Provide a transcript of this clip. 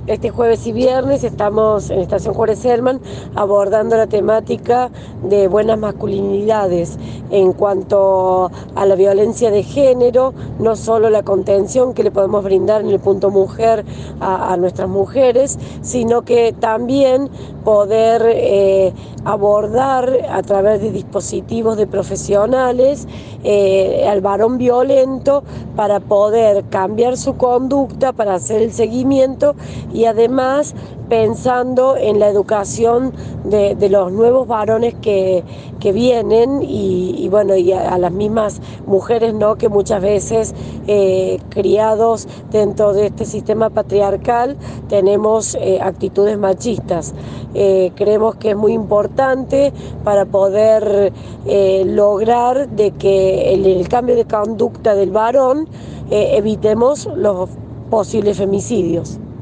Este jueves y viernes estamos en Estación Juárez Herman abordando la temática de buenas masculinidades en cuanto a la violencia de género, no solo la contención que le podemos brindar en el punto mujer a nuestras mujeres, sino que también poder abordar a través de dispositivos de profesionales al varón violento para poder cambiar su conducta, para hacer el seguimiento y además pensando en la educación de los nuevos varones que vienen y bueno, y a las mismas mujeres, ¿no?, que muchas veces criados dentro de este sistema patriarcal tenemos actitudes machistas. Creemos que es muy importante para poder lograr de que el cambio de conducta del varón evitemos los posibles femicidios.